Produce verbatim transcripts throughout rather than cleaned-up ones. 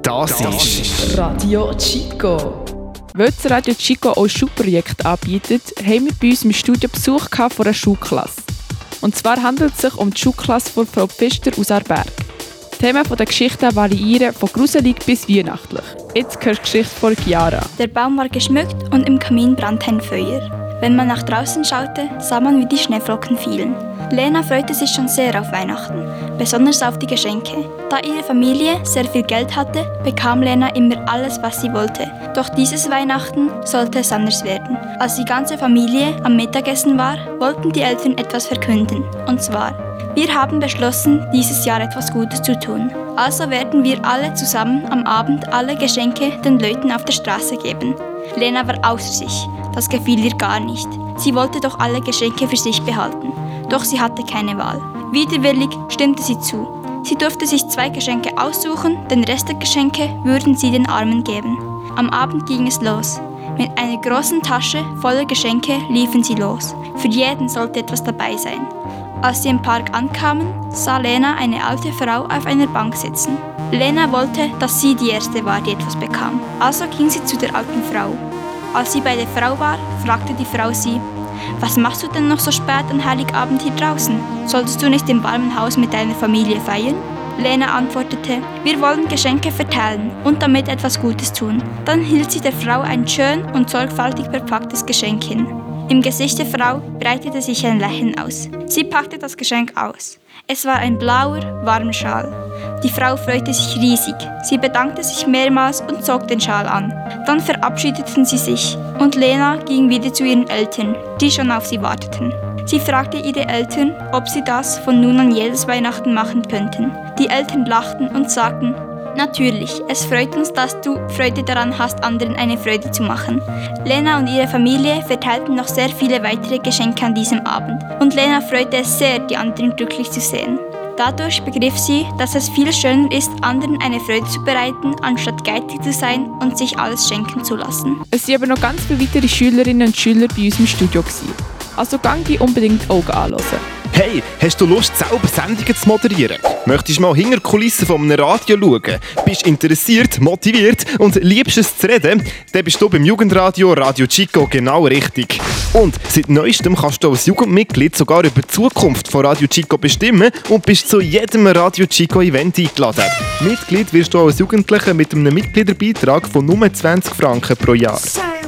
Das ist Radio Chico. Weil das Radio Chico auch Schulprojekte anbietet, haben wir bei uns im Studio Besuch von einer Schulklasse. Und zwar handelt es sich um die Schulklasse von Frau Pfister aus Aarberg. Die Themen der Geschichten variieren von gruselig bis weihnachtlich. Jetzt hörst du die Geschichte von Chiara. Der Baum war geschmückt und im Kamin brannte ein Feuer. Wenn man nach draußen schaute, sah man, wie die Schneeflocken fielen. Lena freute sich schon sehr auf Weihnachten, besonders auf die Geschenke. Da ihre Familie sehr viel Geld hatte, bekam Lena immer alles, was sie wollte. Doch dieses Weihnachten sollte es anders werden. Als die ganze Familie am Mittagessen war, wollten die Eltern etwas verkünden. Und zwar: Wir haben beschlossen, dieses Jahr etwas Gutes zu tun. Also werden wir alle zusammen am Abend alle Geschenke den Leuten auf der Straße geben. Lena war außer sich. Das gefiel ihr gar nicht. Sie wollte doch alle Geschenke für sich behalten. Doch sie hatte keine Wahl. Widerwillig stimmte sie zu. Sie durfte sich zwei Geschenke aussuchen, den Rest der Geschenke würden sie den Armen geben. Am Abend ging es los. Mit einer großen Tasche voller Geschenke liefen sie los. Für jeden sollte etwas dabei sein. Als sie im Park ankamen, sah Lena eine alte Frau auf einer Bank sitzen. Lena wollte, dass sie die Erste war, die etwas bekam. Also ging sie zu der alten Frau. Als sie bei der Frau war, fragte die Frau sie: Was machst du denn noch so spät an Heiligabend hier draußen? Solltest du nicht im warmen Haus mit deiner Familie feiern? Lena antwortete: Wir wollen Geschenke verteilen und damit etwas Gutes tun. Dann hielt sie der Frau ein schön und sorgfältig verpacktes Geschenk hin. Im Gesicht der Frau breitete sich ein Lächeln aus. Sie packte das Geschenk aus. Es war ein blauer, warmer Schal. Die Frau freute sich riesig. Sie bedankte sich mehrmals und zog den Schal an. Dann verabschiedeten sie sich und Lena ging wieder zu ihren Eltern, die schon auf sie warteten. Sie fragte ihre Eltern, ob sie das von nun an jedes Weihnachten machen könnten. Die Eltern lachten und sagten: Natürlich, es freut uns, dass du Freude daran hast, anderen eine Freude zu machen. Lena und ihre Familie verteilten noch sehr viele weitere Geschenke an diesem Abend und Lena freute es sehr, die anderen glücklich zu sehen. Dadurch begriff sie, dass es viel schöner ist, anderen eine Freude zu bereiten, anstatt geizig zu sein und sich alles schenken zu lassen. Es waren aber noch ganz viele weitere Schülerinnen und Schüler bei uns im Studio gewesen. Also gang die unbedingt auch anhören. Hey, hast du Lust, selber Sendungen zu moderieren? Möchtest mal hinter die Kulissen von einem Radio schauen? Bist interessiert, motiviert und liebst es zu reden? Dann bist du beim Jugendradio Radio Chico genau richtig. Und seit Neuestem kannst du als Jugendmitglied sogar über die Zukunft von Radio Chico bestimmen und bist zu jedem Radio Chico Event eingeladen. Mitglied wirst du als Jugendlicher mit einem Mitgliederbeitrag von nur zwanzig Franken pro Jahr.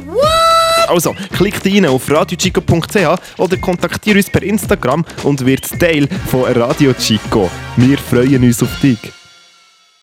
Also, klick rein auf radiochico punkt c h oder kontaktiere uns per Instagram und wird Teil von Radio Chico. Wir freuen uns auf dich.